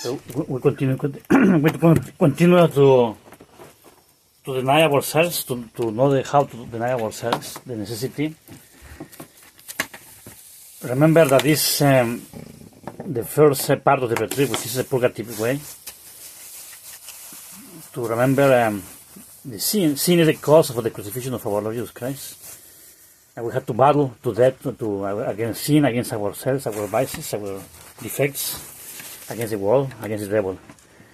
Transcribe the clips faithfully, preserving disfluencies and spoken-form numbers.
So we, we continue we continue to to deny ourselves, to, to know the, how to deny ourselves, the necessity. Remember that this um, the first uh, part of the retreat, which is a purgative way. To remember um, the sin. Sin is the cause of the crucifixion of our Lord Jesus Christ. And we have to battle to death, to, to uh, against sin, against ourselves, our vices, our defects, against the world, against the devil.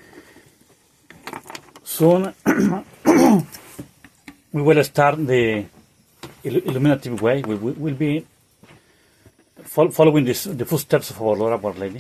Soon we will start the illuminative way. We will we'll be following this, the footsteps of our Lord, our Lady.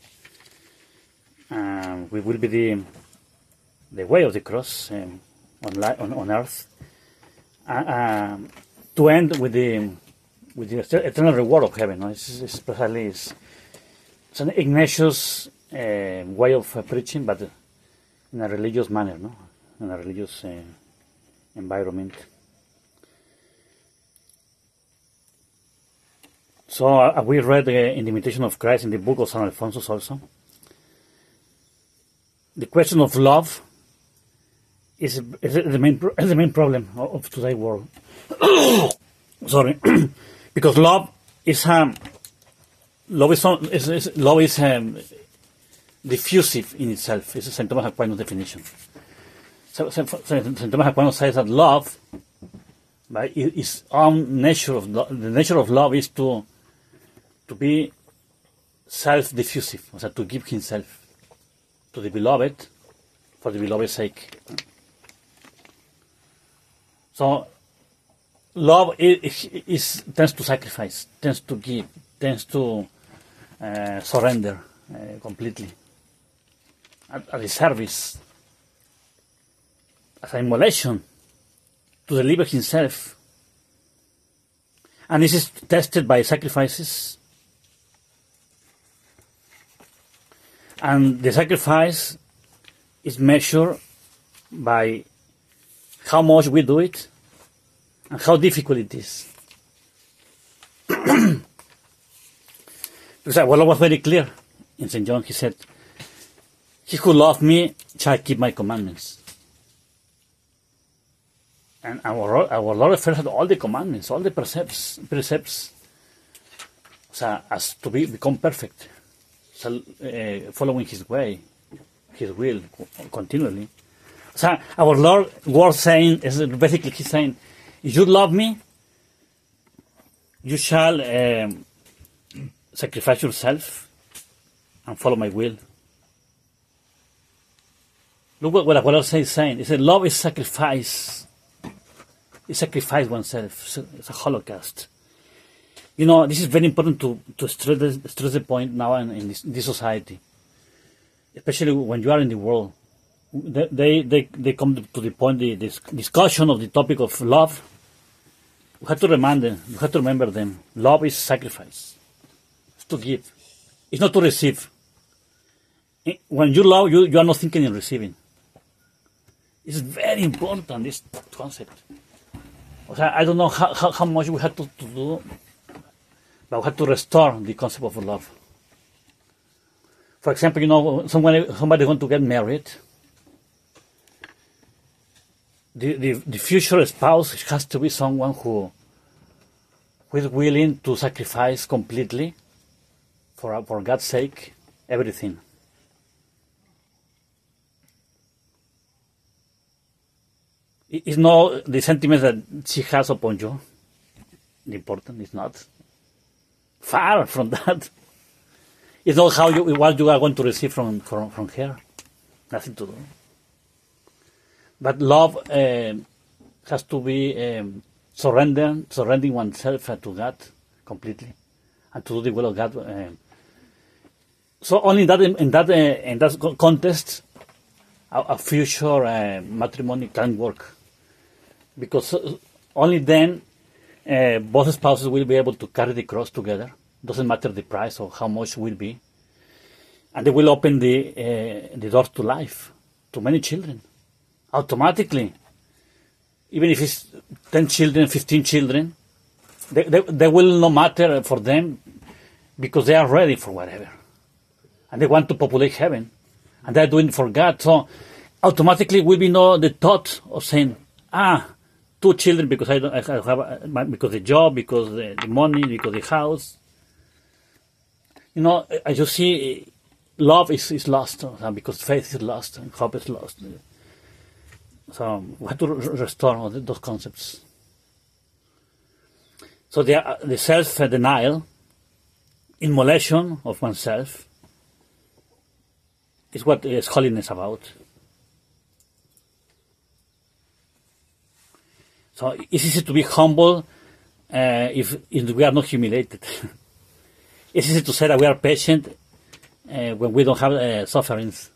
Uh, we will be the the way of the cross um, on, li- on on earth, uh, uh, to end with the with the eternal reward of heaven. No? It's, it's precisely it's, it's an Ignatius uh, way of uh, preaching, but in a religious manner, no, in a religious uh, environment. So uh, we read uh, in the Imitation of Christ in the book of San Alfonso also. The question of love is, is the main is the main problem of, of today's world. Sorry, because love is um, love is, is, is love is um, diffusive in itself. It's Saint Thomas Aquinas' definition. So Saint Thomas Aquinas says that love, by its own nature of lo- the nature of love is to to be self-diffusive, or to give himself to the beloved for the beloved's sake. So love is, is, is tends to sacrifice, tends to give, tends to uh, surrender uh, completely at, at the service, as an immolation to deliver himself. And this is tested by sacrifices. And the sacrifice is measured by how much we do it and how difficult it is. Because our Lord was very clear in Saint John. He said, "He who loves me shall keep my commandments." And our, our Lord refers to all the commandments, all the precepts, precepts so as to be, become perfect. So, uh, following His way, His will, continually. So our Lord was saying, is basically He's saying, if you love me, you shall um, sacrifice yourself and follow my will. Look what, what our Lord is saying. He said, love is sacrifice. He sacrificed oneself. It's a holocaust. You know, this is very important to, to stress, the, stress the point now in, in, this, in this society. Especially when you are in the world. They they, they come to the point, the this discussion of the topic of love. You have to remind them, you have to remember them. Love is sacrifice. It's to give. It's not to receive. When you love, you, you are not thinking in receiving. It's very important, this concept. I don't know how, how, how much we have to, to do, but we have to restore the concept of love. For example, you know, somebody, somebody want to get married. The, the, the future spouse has to be someone who, who is willing to sacrifice completely, for, for God's sake, everything. It's not the sentiment that she has upon you. The important is not. Far from that. It's not how you, what you are going to receive from, from, from her. Nothing to do. But love uh, has to be um, surrender, surrendering oneself to God completely, and to do the will of God. Uh, so only in that in that uh, in that context, a, a future uh, matrimony can work, because only then uh, both spouses will be able to carry the cross together. Doesn't matter the price or how much will be, and they will open the uh, the doors to life to many children. Automatically, even if it's ten children, fifteen children, they, they, they will not matter for them, because they are ready for whatever. And they want to populate heaven. And they're doing it for God. So automatically will be no the thought of saying, ah, two children because I don't I have a, because the job, because the, the money, because the house. You know, as you see, love is, is lost uh, because faith is lost and hope is lost. So we have to re- restore all those concepts. So the, uh, the self-denial, immolation of oneself, is what is holiness about. So it's easy to be humble uh, if, if we are not humiliated. It's easy to say that we are patient uh, when we don't have uh, sufferings.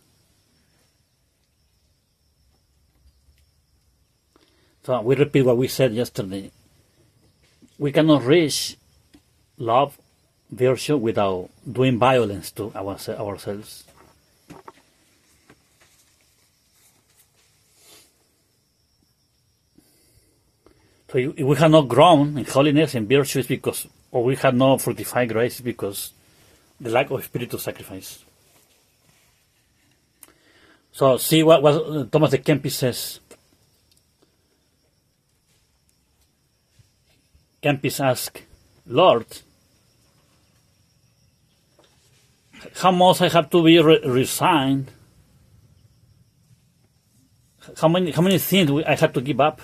So we repeat what we said yesterday. We cannot reach love, virtue, without doing violence to our, ourselves. So if we have not grown in holiness and virtue, it's because, or we have not fructified grace, because the lack of spiritual sacrifice. So see what, what Thomas de Kempis says. Kempis asks, Lord, how much I have to be re- resigned? How many how many things I have to give up?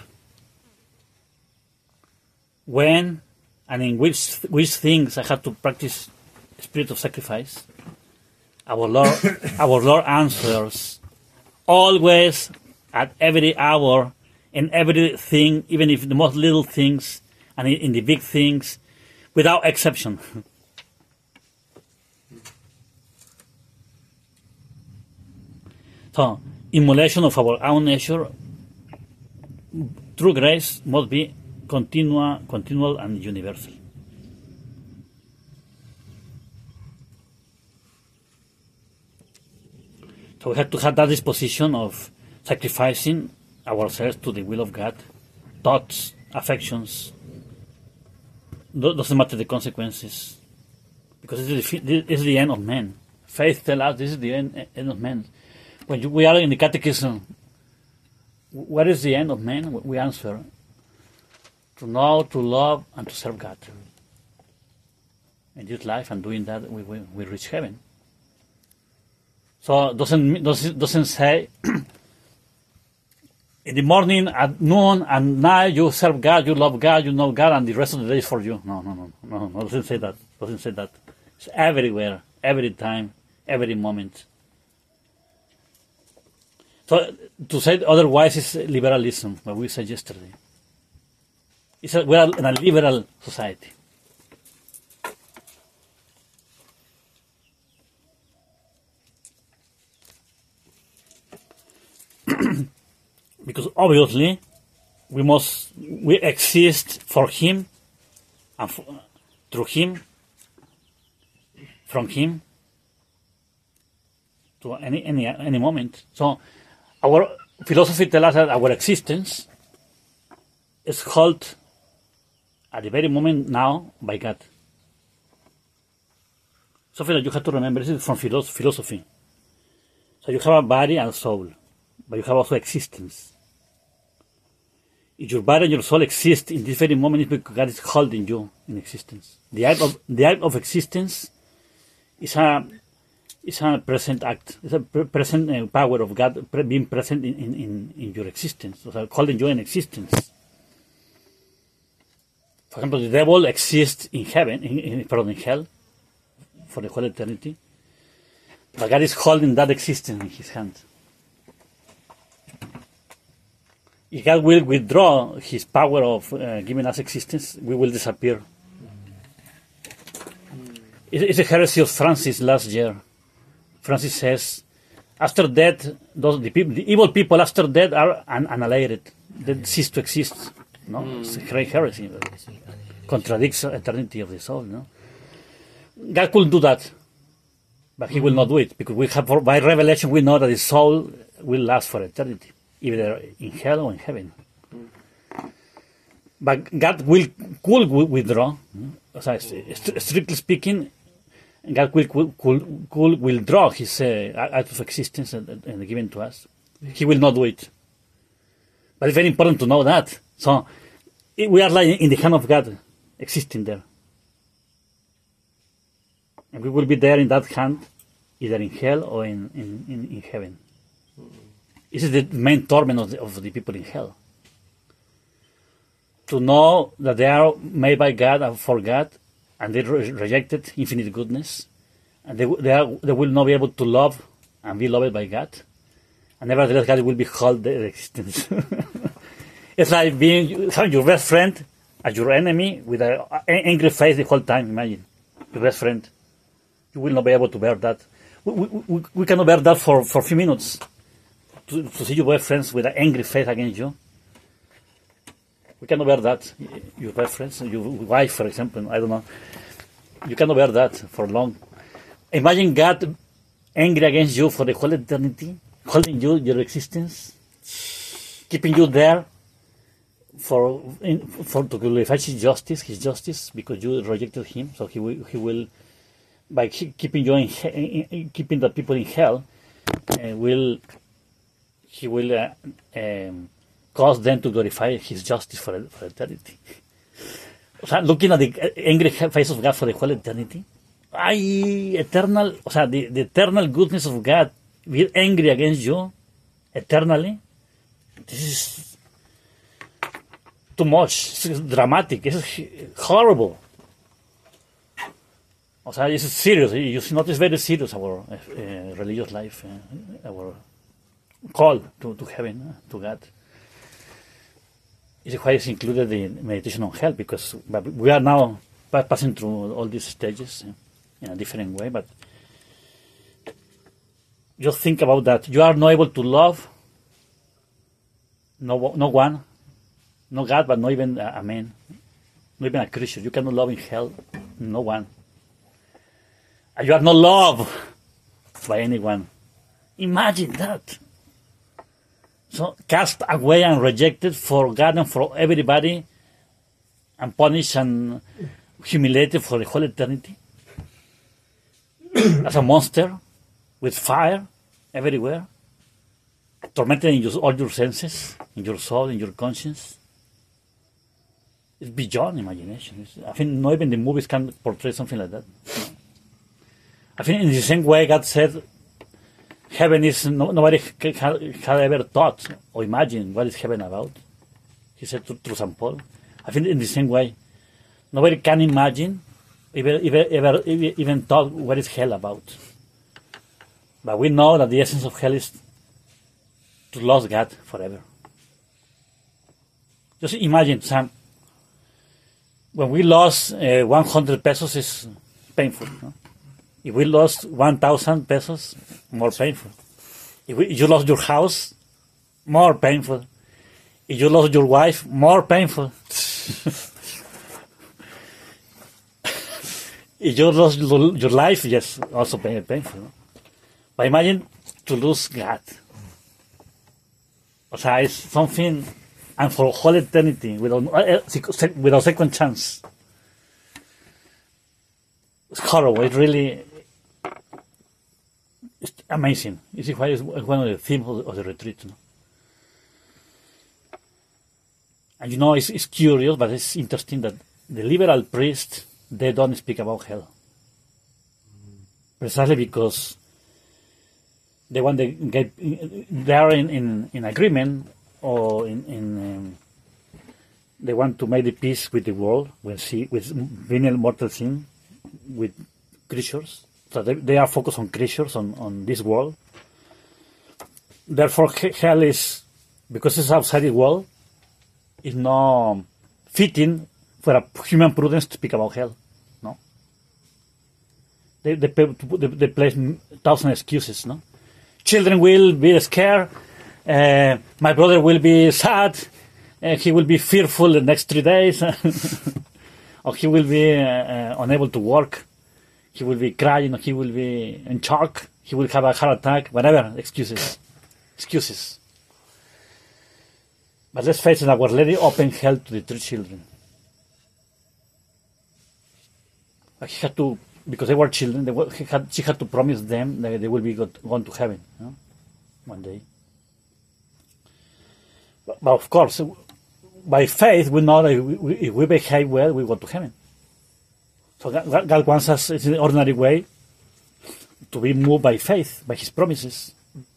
When and in which which things I have to practice spirit of sacrifice? Our Lord, our Lord answers, always, at every hour, in everything, even if the most little things, and in the big things, without exception. So, immolation of our own nature, true grace must be continua, continual and universal. So we have to have that disposition of sacrificing ourselves to the will of God, thoughts, affections. Doesn't matter the consequences, because this is the, this is the end of man. Faith tells us this is the end, end of man. When you, we are in the catechism, what is the end of man? We answer, to know, to love, and to serve God. In this life, and doing that, we, we, we reach heaven. So doesn't doesn't doesn't say in the morning, at noon, and night you serve God, you love God, you know God, and the rest of the day is for you. No, no, no, no, no. Doesn't say that. Doesn't say that. It's everywhere, every time, every moment. So to say otherwise is liberalism, what we said yesterday. It's a, we are in a liberal society. Because obviously we must we exist for Him and for, through Him, from Him, to any any any moment. So our philosophy tells us that our existence is held at the very moment now by God. Something that you have to remember. This is from philosophy. So you have a body and soul, but you have also existence. If your body and your soul exist in this very moment, it's because God is holding you in existence. The act of the act of existence is a is a present act. It's a pre- present uh, power of God pre- being present in, in, in, in your existence, so holding you in existence. For example, the devil exists in heaven, in, in, pardon, in hell, for the whole eternity. But God is holding that existence in His hand. If God will withdraw His power of uh, giving us existence, we will disappear. It's a heresy of Francis last year. Francis says, after death, those, the, people, the evil people after death are an- annihilated. They cease to exist. No, mm. It's a great heresy. It contradicts the eternity of the soul. No, God could do that, but He mm. will not do it, because we have, by revelation, we know that the soul will last for eternity, either in hell or in heaven. Mm. But God will could withdraw. So, strictly speaking, God will, could, could, could withdraw his uh, out of existence and, and given to us. He will not do it. But it's very important to know that. So we are like in the hand of God, existing there. And we will be there in that hand, either in hell or in, in, in, in heaven. This is the main torment of the, of the people in hell. To know that they are made by God and for God, and they re- rejected infinite goodness, and they, they, are, they will not be able to love and be loved by God, and nevertheless God will behold their existence. It's like being having your best friend as your enemy with an angry face the whole time. Imagine your best friend. You will not be able to bear that. We, we, we, we cannot bear that for, for a few minutes. To, to see your best friends with an angry face against you. We cannot bear that. Your best friends, your wife, for example, I don't know. You cannot bear that for long. Imagine God angry against you for the whole eternity, holding you, your existence, keeping you there for in, for to glorify His justice, His justice, because you rejected Him. So He will, He will by keeping you in, in, in keeping the people in hell, uh, will He will uh, um, cause them to glorify His justice for, for eternity. O sea, looking at the angry face of God for the whole eternity, ay, eternal, o sea, the, the eternal goodness of God be angry against you eternally. This is too much. It's dramatic. It's horrible. O sea, it's serious. You see, not it's very serious, our uh, religious life, uh, our call to, to heaven, uh, to God. It's why it's included in meditation on hell, because we are now passing through all these stages in a different way. But just think about that. You are not able to love no, no one, no God, but not even a man, not even a creature. You cannot love in hell no one. And you are not loved by anyone. Imagine that. So cast away and rejected for God and for everybody, and punished and humiliated for the whole eternity. As a monster, with fire everywhere, tormented in your, all your senses, in your soul, in your conscience. It's beyond imagination. It's, I think not even the movies can portray something like that. No. I think in the same way God said, heaven is, no, nobody had, had ever thought or imagined what is heaven about. He said to, through Saint Paul. I think in the same way, nobody can imagine, even, even, ever, even thought what is hell about. But we know that the essence of hell is to lose God forever. Just imagine, Sam, when we lost uh, one hundred pesos, is painful. No? If we lost one thousand pesos, more painful. If we, you lost your house, more painful. If you lost your wife, more painful. If you lost your life, yes, also painful. No? But imagine to lose God. O sea, it's something, and for whole eternity, without, without second chance. It's horrible. It's really it's amazing. It's why it's one of the themes of the retreat. No? And you know, it's, it's curious, but it's interesting that the liberal priests, they don't speak about hell. Precisely because they want to get, they are in, in, in agreement, or in, in um, they want to make the peace with the world, with, see, with venial mortal sin, with creatures. So they, they are focused on creatures, on, on this world. Therefore, hell is, because it's outside the world, is not fitting for a human prudence to speak about hell. No. They, they, they, they place thousand excuses, no? Children will be scared. Uh, my brother will be sad. Uh, he will be fearful the next three days. Or he will be uh, uh, unable to work. He will be crying. Or he will be in shock. He will have a heart attack. Whatever. Excuses. Excuses. But let's face it, Our Lady opened hell to the three children. He had to because they were children, they were, he had, she had to promise them that they will be go, going to heaven, you know, one day. But, but of course, by faith, we know that if we, if we behave well, we go to heaven. So God, God wants us in the ordinary way to be moved by faith, by His promises.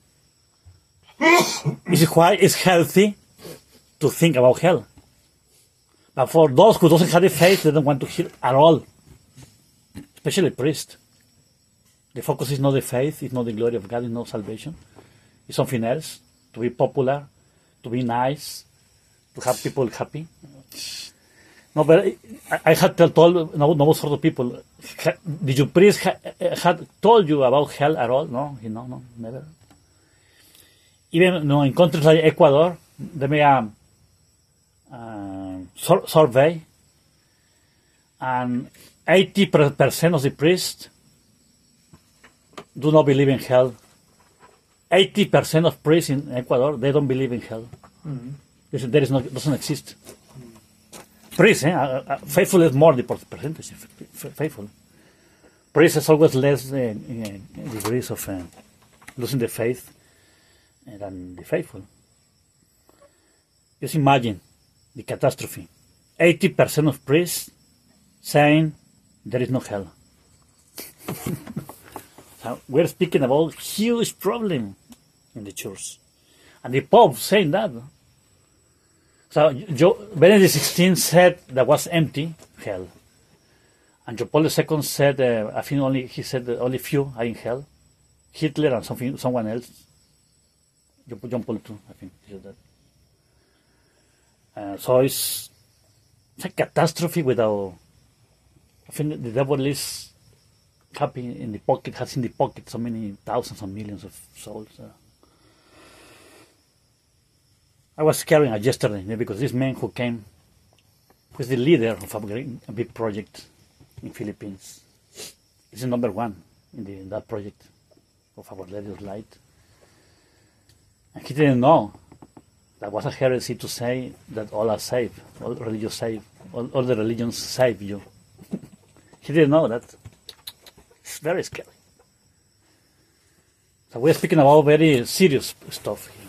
This is why it's healthy to think about hell. But for those who don't have the faith, they don't want to hear at all, especially priests. The focus is not the faith, it's not the glory of God, it's not salvation. It's something else, to be popular, to be nice, to have people happy. No, but I, I had told no, no sort of people, did your priest ha, had told you about hell at all? No, no, no, never. Even no, in countries like Ecuador, they made a uh, sur- survey, and eighty percent of the priests do not believe in hell. eighty percent of priests in Ecuador, they don't believe in hell. Mm-hmm. There is no, doesn't exist. Mm-hmm. Priests, eh? uh, uh, faithful is more the percentage. Faithful. Priests is always less uh, in, in degrees of uh, losing the faith than the faithful. Just imagine the catastrophe. eighty percent of priests saying there is no hell. So we're speaking about huge problem in the church. And the Pope saying that. So Joe, Benedict the sixteenth said that was empty, hell. And John Paul the second said, uh, I think only he said that only few are in hell. Hitler and something, someone else. John Paul the second, I think he said that. Uh, so it's, it's a catastrophe without. I think the devil is happy in the pocket, has in the pocket so many thousands and millions of souls. Uh, I was carrying it yesterday because this man who came was the leader of a, a big project in Philippines. He's the number one in, the, in that project of Our Lady of Light. And he didn't know that was a heresy to say that all are saved, all religions save, all, all the religions save you. He didn't know that. It's very scary. So we're speaking about very serious stuff here.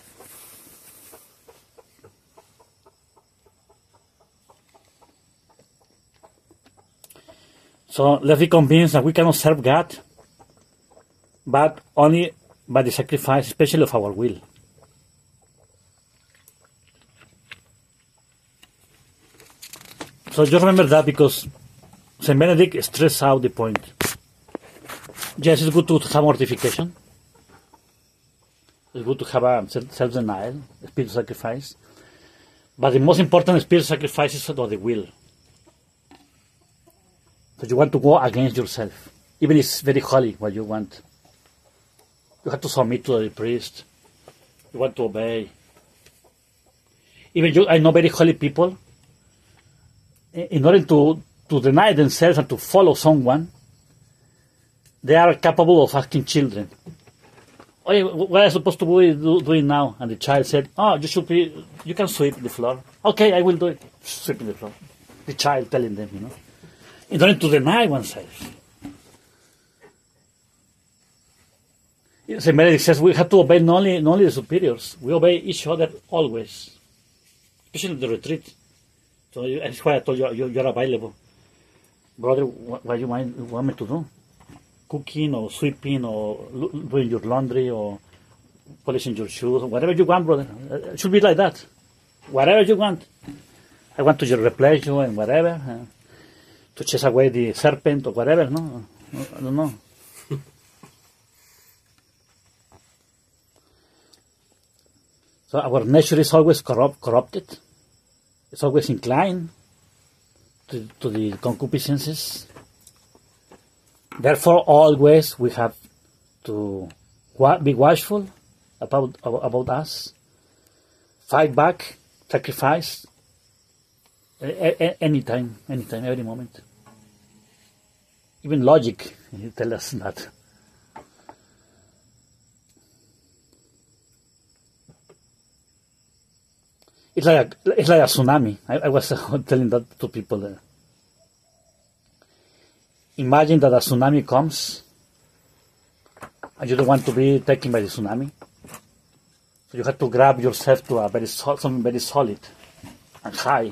So let's be convinced that we cannot serve God, but only by the sacrifice, especially of our will. So just remember that, because Saint Benedict stressed out the point. Yes, it's good to have mortification. It's good to have a self-denial, spiritual sacrifice. But the most important spiritual sacrifice is of the will. So you want to go against yourself. Even if it's very holy what you want. You have to submit to the priest. You want to obey. Even you, I know very holy people, in order to, to deny themselves and to follow someone, they are capable of asking children, "Oye, what am I supposed to be do, doing now?" And the child said, "Oh, you should be, you can sweep the floor." "Okay, I will do it." Sweeping the floor. The child telling them, you know, in order to deny oneself. Saint Benedict says we have to obey not only, not only the superiors, we obey each other always, especially in the retreat. So that's why I told you, you you're available. Brother, what, what you might want me to do? Cooking or sweeping or doing your laundry or polishing your shoes, or whatever you want, brother. It should be like that. Whatever you want. I want to replace you and whatever. Uh, to chase away the serpent or whatever, no? I don't know. So our nature is always corrupt, corrupted. It's always inclined to, to the concupiscences. Therefore, always we have to be watchful about, about us, fight back, sacrifice, anytime, anytime, every moment. Even logic tells us that. It's like a, it's like a tsunami. I, I was telling that to people. Uh, imagine that a tsunami comes and you don't want to be taken by the tsunami. So you have to grab yourself to a very sol- something very solid and high.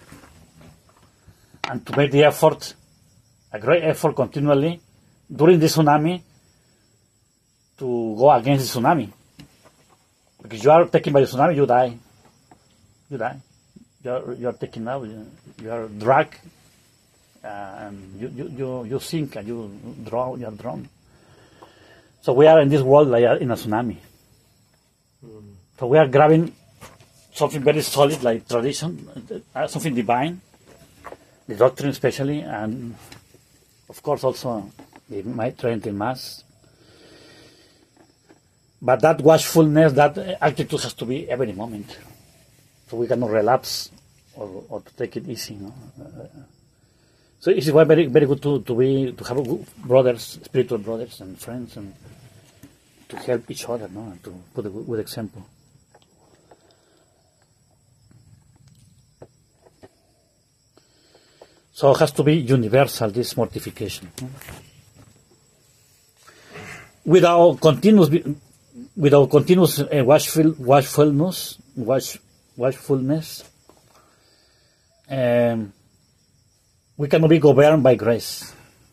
And to make the effort, a great effort continually during the tsunami to go against the tsunami. Because you are taken by the tsunami, you die. You die. You are, you are taken out, you, you are dragged, uh, and you, you, you, you sink and you drown, you are drowned. So we are in this world like in a tsunami. Mm. So we are grabbing something very solid like tradition, uh, something divine, the doctrine especially, and of course also the Tridentine Mass. But that watchfulness, that attitude has to be every moment. So we cannot relapse or, or to take it easy. No? Uh, so it's why very very good to, to be to have brothers, spiritual brothers and friends, and to help each other, no, and to put a good, good example. So it has to be universal, this mortification. No? Without continuous, without continuous uh, watchful, watchfulness, watch. watchfulness, um, we cannot be governed by grace.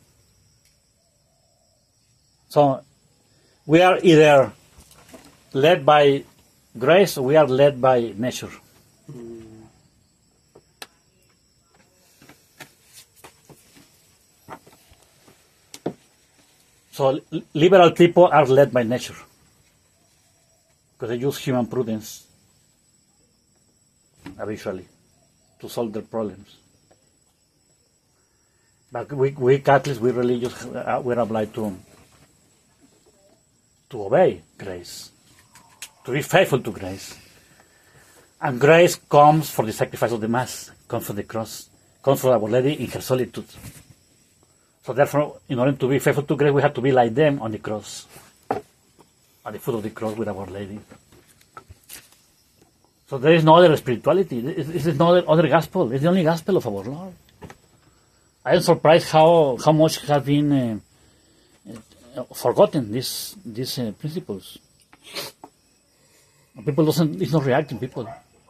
So we are either led by grace or we are led by nature. Mm. So liberal people are led by nature because they use human prudence eventually to solve their problems. But we, we Catholics, we religious, uh, we're obliged to, to obey grace, to be faithful to grace. And grace comes for the sacrifice of the Mass, comes from the cross, comes from Our Lady in her solitude. So therefore, in order to be faithful to grace, we have to be like them on the cross, at the foot of the cross with Our Lady. So there is no other spirituality. This is no other, other gospel. It's the only gospel of our Lord. I am surprised how how much has been uh, uh, forgotten these these uh, principles. People doesn't. It's not reacting. People.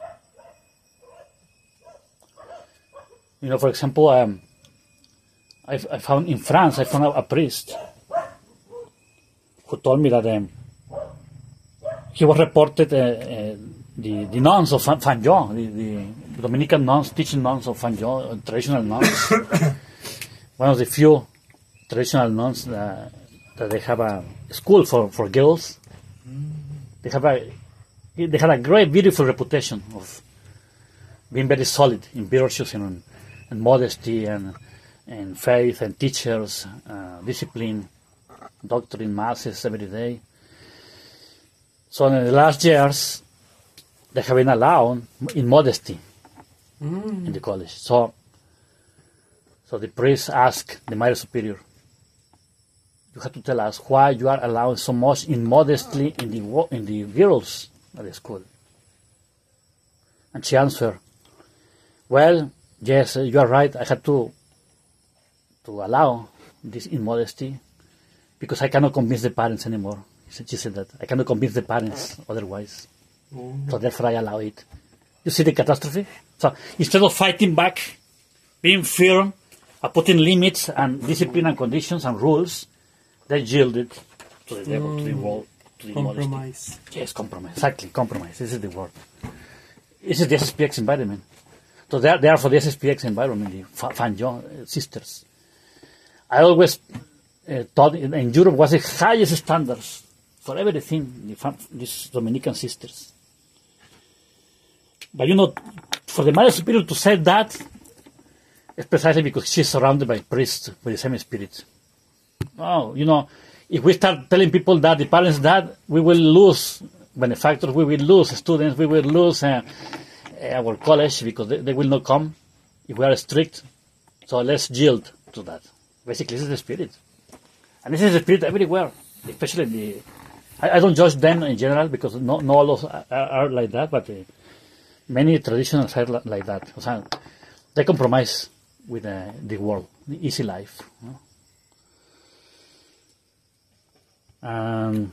You know, for example, um, I, I found in France. I found a, a priest who told me that um, he was reported. Uh, uh, The, the nuns of Fanjeaux, the, the Dominican nuns, teaching nuns of Fanjeaux, traditional nuns, one of the few traditional nuns that, that they have a school for, for girls. They have a they had a great, beautiful reputation of being very solid in virtues and, and modesty and, and faith and teachers, uh, discipline, doctrine, masses every day. So in the last years, they have been allowed in modesty mm. in the college. So, so the priest asked the Mother Superior, "You have to tell us why you are allowing so much immodestly in the in the girls at the school." And she answered, "Well, yes, you are right. I had to to allow this immodesty because I cannot convince the parents anymore." She said that I cannot convince the parents otherwise. Mm-hmm. So therefore I allow it. You see the catastrophe? So instead of fighting back, being firm, uh, putting limits and discipline and conditions and rules, they yielded to the devil, mm. to the world, to the compromise. Modesty. Yes, compromise. Exactly, compromise. This is the word. This is the S S P X environment. So they are, they are for the S S P X environment, the Fanjeaux uh, sisters. I always uh, thought in, in Europe was the highest standards for everything, the, these Dominican sisters. But you know, for the Mother Superior to say that, it's precisely because she's surrounded by priests with the same spirit. Oh, you know, if we start telling people that, the parents that, we will lose benefactors, we will lose students, we will lose uh, our college because they, they will not come if we are strict. So let's yield to that. Basically, this is the spirit. And this is the spirit everywhere, especially the... I, I don't judge them in general because not, not all of us are, are like that, but... Uh, Many traditions are like that. O sea, they compromise with uh, the world, the easy life. You know? Um,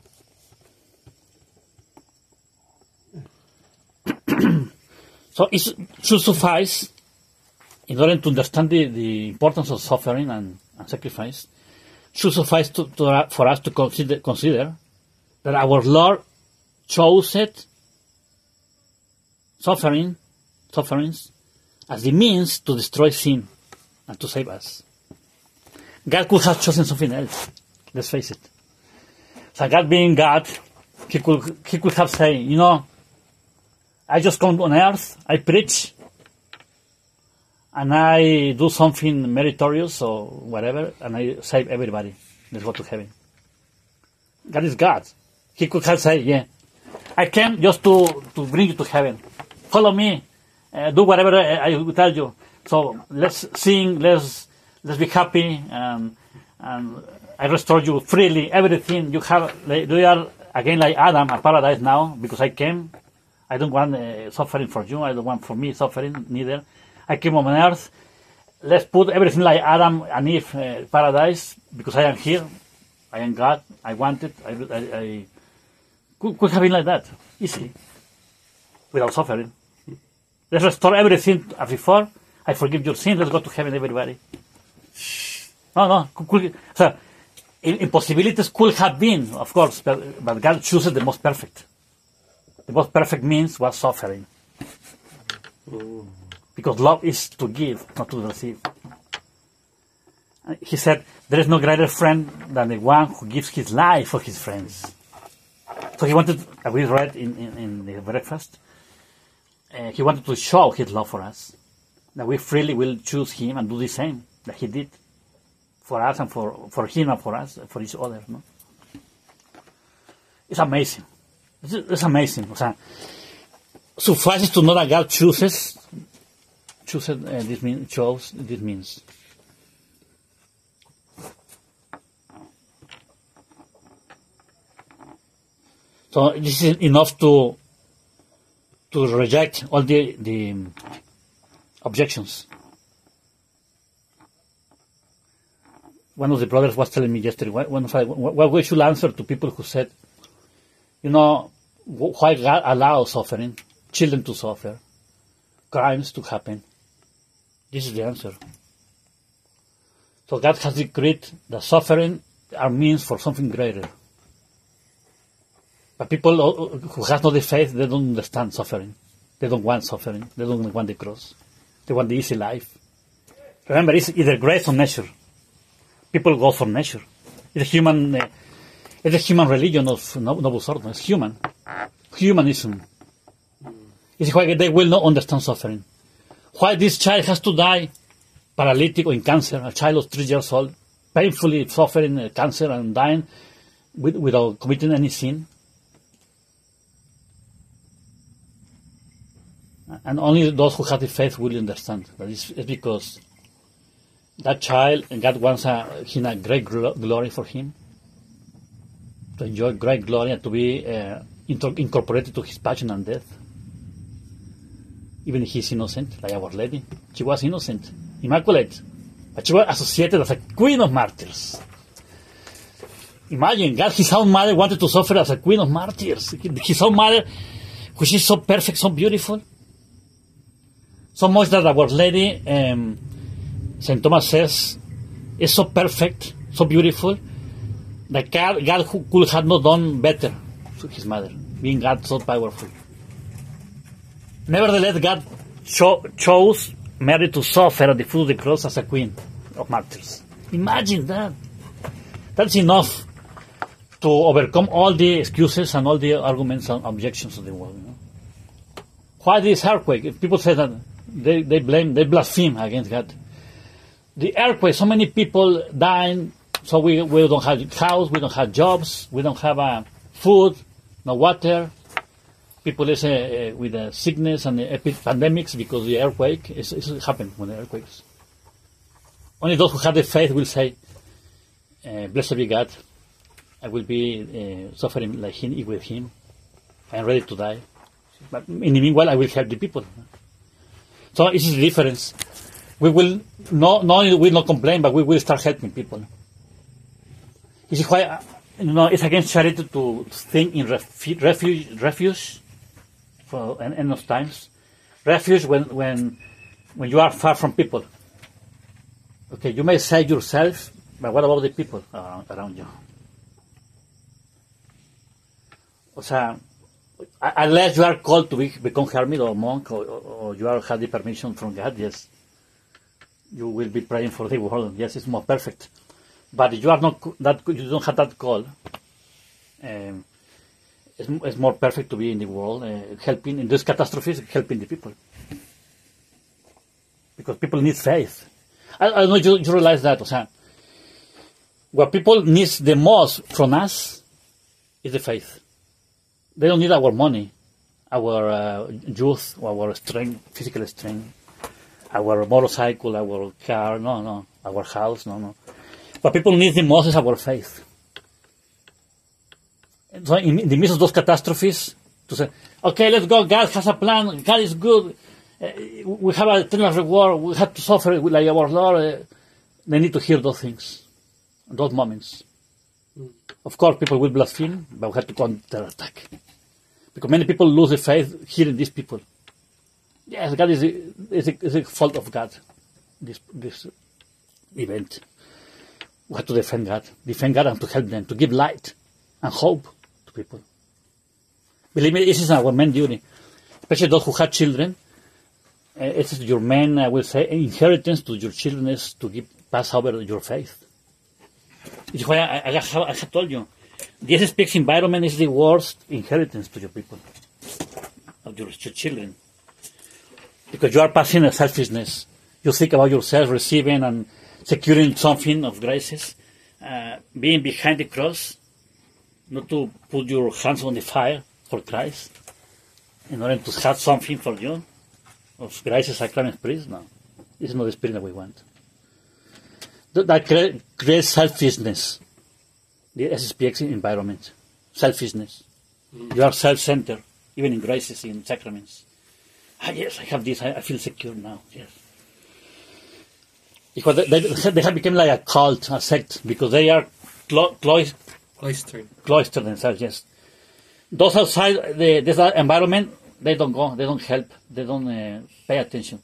so it should suffice, in order to understand the, the importance of suffering and, and sacrifice, should suffice to, to, for us to consider, consider that our Lord chose it, suffering, sufferings, as the means to destroy sin and to save us. God could have chosen something else. Let's face it. So God being God, he could, he could have said, you know, I just come on earth, I preach, and I do something meritorious or whatever, and I save everybody. Let's go to heaven. God is God. He could have said, yeah, I came just to, to bring you to heaven. Follow me. Uh, do whatever I, I will tell you. So let's sing, let's let's be happy, and, and I restore you freely. Everything you have, like, you are again like Adam, a paradise now, because I came. I don't want uh, suffering for you. I don't want for me suffering neither. I came on earth. Let's put everything like Adam and Eve, uh, paradise, because I am here. I am God. I want it. I, I, I could, could have been like that, easily, without suffering. Let's restore everything as before. I forgive your sin. Let's go to heaven, everybody. No, no. Could, could, so, impossibilities could have been, of course, but, but God chooses the most perfect. The most perfect means was suffering. Ooh. Because love is to give, not to receive. He said, there is no greater friend than the one who gives his life for his friends. So he wanted, as we read in, in, in the breakfast, uh, he wanted to show his love for us. That we freely will choose him and do the same that he did for us and for, for him and for us, for each other. No? It's amazing. It's, it's amazing. O sea, suffices to know that God chooses, chooses uh, this means, chose this means. So this is enough to to reject all the the objections. One of the brothers was telling me yesterday, one of I, what we should answer to people who said, you know, why God allows suffering, children to suffer, crimes to happen. This is the answer. So God has decreed that suffering are means for something greater. But people who have not the faith, they don't understand suffering. They don't want suffering. They don't want the cross. They want the easy life. Remember, it's either grace or nature. People go for nature. It's a human, uh, it's a human religion of Novus Ordo. It's human. Humanism. It's why they will not understand suffering. Why this child has to die paralytic or in cancer, a child of three years old, painfully suffering uh, cancer and dying with, without committing any sin. And only those who have the faith will understand that it's, it's because that child, and God wants a, him a great glory for him, to enjoy great glory and to be uh, inter- incorporated to his passion and death. Even if he's innocent, like Our Lady. She was innocent, immaculate, but she was associated as a queen of martyrs. Imagine, God, his own mother wanted to suffer as a queen of martyrs. His own mother, which is so perfect, so beautiful. So much that Our Lady, um, Saint Thomas says, is so perfect, so beautiful, that God, God could have not done better to his mother, being God so powerful. Nevertheless, God cho- chose Mary to suffer at the foot of the cross as a queen of martyrs. Imagine that. That's enough to overcome all the excuses and all the arguments and objections of the world. You know? Why this earthquake? If people say that they, they blame, they blaspheme against God. The earthquake, so many people dying, so we, we don't have house, we don't have jobs, we don't have uh, food, no water. People is uh, uh, with uh, sickness and uh, epic pandemics because the earthquake is, is happened when the earthquakes. Only those who have the faith will say, uh, "Blessed be God, I will be uh, suffering like him, with him. I am ready to die, but in the meanwhile, I will help the people." So this is the difference. We will not, not only will not complain, but we will start helping people. This is why you know, it's against charity to think in refu- refuge, refuge for an end of times. Refuge when, when, when you are far from people. Okay, you may save yourself, but what about the people uh, around you? O sea, unless you are called to be, become hermit or monk, or, or you are have the permission from God, yes, you will be praying for the world. Yes, it's more perfect. But if you are not that, you don't have that call. Um, it's, it's more perfect to be in the world, uh, helping in these catastrophes, helping the people, because people need faith. I, I know you, you realize that. O sea, what people need the most from us is the faith. They don't need our money, our uh, youth, our strength, physical strength, our motorcycle, our car, no, no, our house, no, no. What people need the most is our faith. And so in, in the midst of those catastrophes, to say, okay, let's go, God has a plan, God is good, uh, we have a eternal reward, we have to suffer like our Lord. Uh, they need to hear those things, those moments. Mm. Of course, people will blaspheme, but we have to counterattack. Because many people lose the faith hearing these people. Yes, God is a, is a, is a fault of God, this, this event. We have to defend God, defend God and to help them, to give light and hope to people. Believe me, this is our main duty, especially those who have children. Uh, it is your main, I will say, inheritance to your children is to give, pass over your faith. This is why I, I, have, I have told you, the S S P X environment is the worst inheritance to your people, of your, your children. Because you are passing a selfishness. You think about yourself receiving and securing something of graces, uh, being behind the cross, not to put your hands on the fire for Christ, in order to have something for you, of graces, sacraments, priest. No, this is not the spirit that we want. That, that cre- creates selfishness, the S S P X environment, selfishness. Mm. You are self-centered, even in graces, in sacraments. Ah, yes, I have this, I, I feel secure now, yes. Because they, they, they have become like a cult, a sect, because they are clo- clo- cloistered. cloistered themselves, yes. Those outside the, this environment, they don't go, they don't help, they don't uh, pay attention.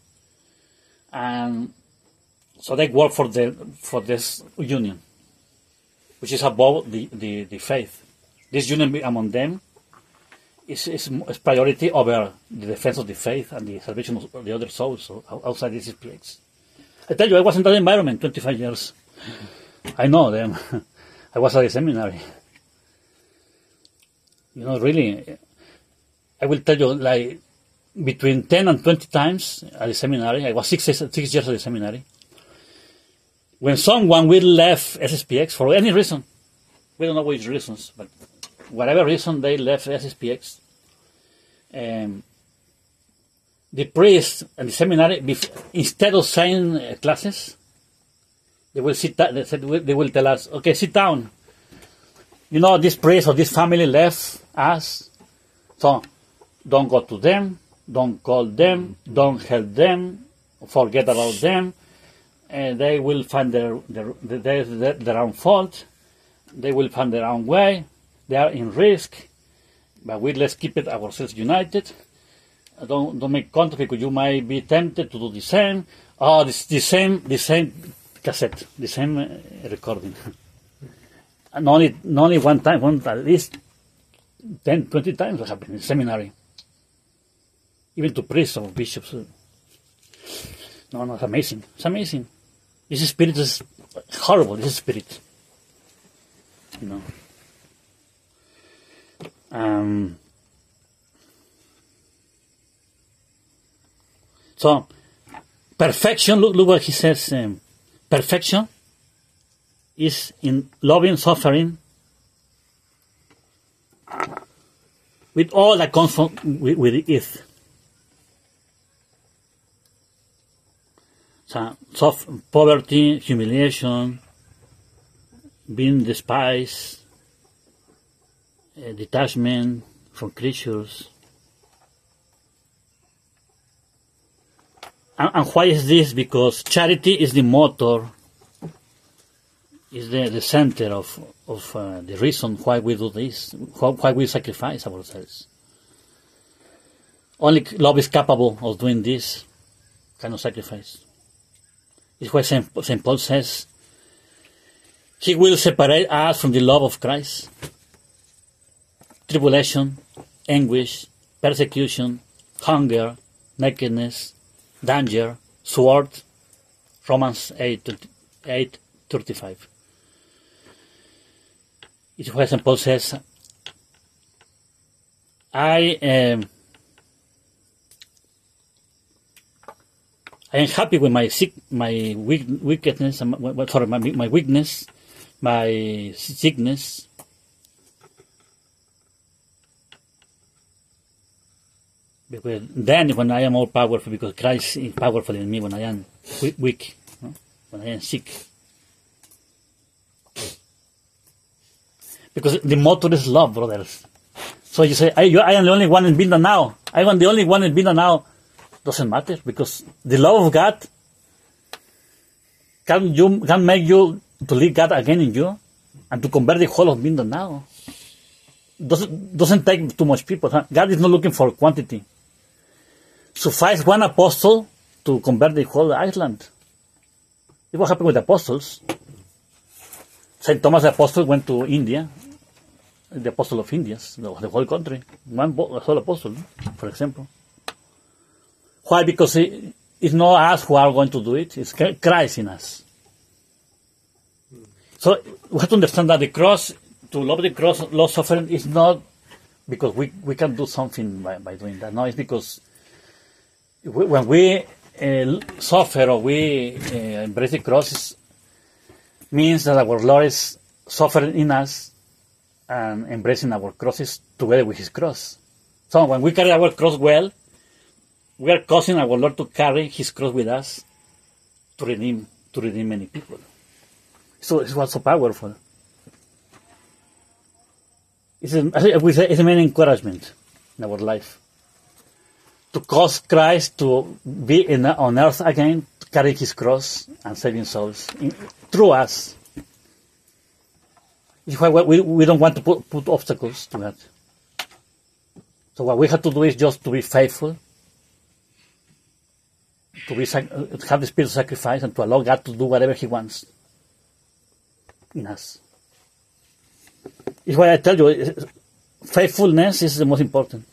And so they work for the for this union, which is above the, the, the faith. This union among them is, is, is priority over the defense of the faith and the salvation of the other souls outside this place. I tell you, I was in that environment twenty-five years. I know them. I was at a seminary. You know, really, I will tell you, like, between ten and twenty times at the seminary, I was six, six years at the seminary, when someone will left S S P X for any reason, we don't know which reasons, but whatever reason they left S S P X, um, the priest and the seminary, instead of saying uh, classes, they will sit. They, said, they will tell us, "Okay, sit down. You know, this priest or this family left us, so don't go to them, don't call them, don't help them, forget about them. And they will find their their, their their their own fault. They will find their own way. They are in risk, but we let's keep it ourselves united." Don't don't make contact because you might be tempted to do the same. Oh, this the same the same cassette, the same uh, recording. And only not only one time, one at least ten, twenty times it happened in seminary. Even to priests or bishops. No, no, it's amazing. It's amazing. This spirit is horrible. This spirit, you know. Um. So, perfection, look, look what he says, um, perfection is in loving suffering with all that comes from, with, with it. So, soft, poverty, humiliation, being despised, uh, detachment from creatures. And why is this? Because charity is the motor is the, the center of, of uh, the reason why we do this, why, why we sacrifice ourselves. Only love is capable of doing this kind of sacrifice. It's why Saint Saint Paul says, He will separate us from the love of Christ. Tribulation, anguish, persecution, hunger, nakedness, danger, sword. Romans eight thirty-five. It's why Saint Paul says, I am, I am happy with my sick, my weak, wickedness, my, sorry, my, my weakness, my sickness. Because then, when I am more powerful, because Christ is powerful in me, when I am weak, no? When I am sick. Because the motor is love, brothers. So you say, I, you, I am the only one in Binda now. I am the only one in Binda now. Doesn't matter, because the love of God can you can make you to leave God again in you and to convert the whole of Binda now. Doesn't doesn't take too much people. Huh? God is not looking for quantity. Suffice one apostle to convert the whole island. It what happened with the apostles. Saint Thomas the Apostle went to India, the apostle of India, the, the whole country. One whole apostle, for example. Why? Because it, it's not us who are going to do it, it's Christ in us. So we have to understand that the cross, to love the cross, love suffering, is not because we, we can do something by, by doing that. No, it's because we, when we uh, suffer or we uh, embrace the cross, means that our Lord is suffering in us and embracing our crosses together with His cross. So when we carry our cross well, we are causing our Lord to carry His cross with us to redeem, to redeem many people. So it was so powerful. It's a, it's a main encouragement in our life to cause Christ to be in, on earth again, to carry His cross and saving souls in, through us. It's why we, we don't want to put, put obstacles to that. So what we have to do is just to be faithful, to be have the spirit of sacrifice, and to allow God to do whatever He wants in us. It's why I tell you, faithfulness is the most important.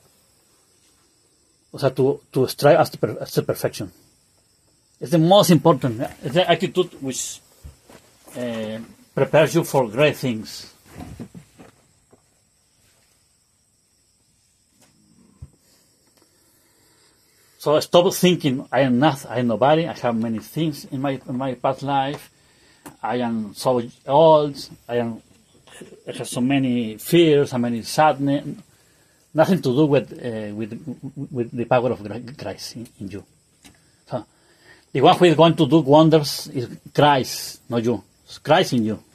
So to, to strive after, after perfection. It's the most important. It's the attitude which uh, prepares you for great things. So stop thinking, I am not, I am nobody, I have many things in my in my past life, I am so old, I am I have so many fears, so many sadness. Nothing to do with uh, with with the power of Christ in, in you. So, the one who is going to do wonders is Christ, not you. It's Christ in you.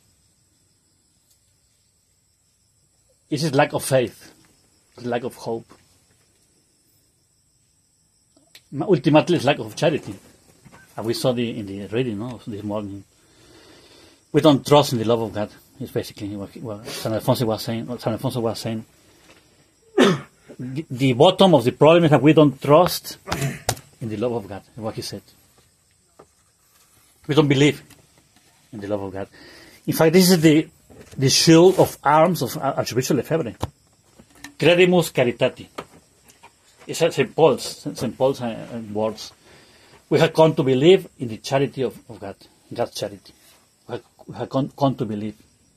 It is lack of faith, it's lack of hope. Ultimately, it's lack of charity. And we saw the in the reading, no, this morning. We don't trust in the love of God. It's basically what, what San Alfonso was saying. What San Alfonso was saying. The, the bottom of the problem is that we don't trust in the love of God, what he said. We don't believe in the love of God. In fact, this is the, the shield of arms of Archbishop Lefebvre. Credimus caritati. It's Saint Paul's, Saint Paul's uh, words. We have come to believe in the charity of, of God, God's charity. We have, we have come, come to believe.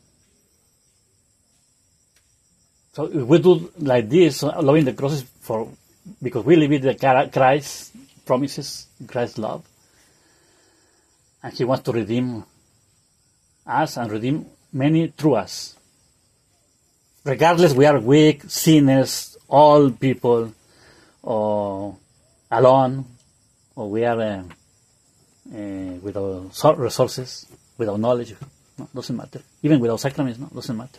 So if we do like this, loving the cross is for, because we live in the Christ promises, Christ's love. And He wants to redeem us and redeem many through us. Regardless, we are weak, sinners, old people, or alone, or we are uh, uh, without resources, without knowledge. No, doesn't matter. Even without sacraments, no, doesn't matter.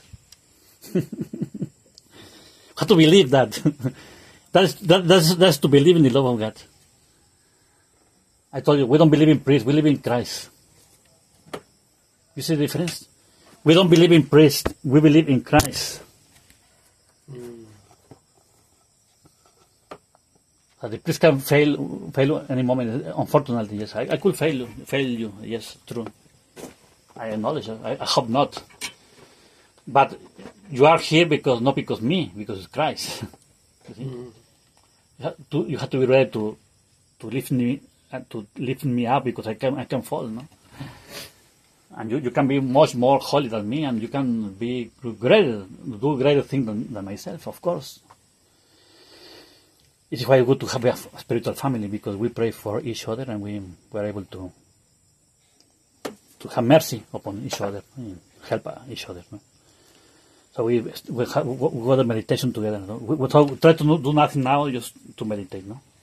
How to believe that? that is, that, that's, that's to believe in the love of God. I told you, we don't believe in priests, we live in Christ. You see the difference? We don't believe in priest. We believe in Christ. Mm. Uh, the priest can fail, fail any moment. Unfortunately, yes, I, I could fail, fail you. Yes, true. I acknowledge. I, I hope not. But you are here because not because me, because it's Christ. You see? Mm. You have to, you have to be ready to to lift me uh, to lift me up because I can I can fall, no. And you, you can be much more holy than me, and you can be greater, do greater things than, than myself, of course. It's why it's good to have a spiritual family, because we pray for each other and we were able to to have mercy upon each other, and help each other. No? So we we have we got a meditation together. No? We, we, try, we try to do nothing now, just to meditate. No.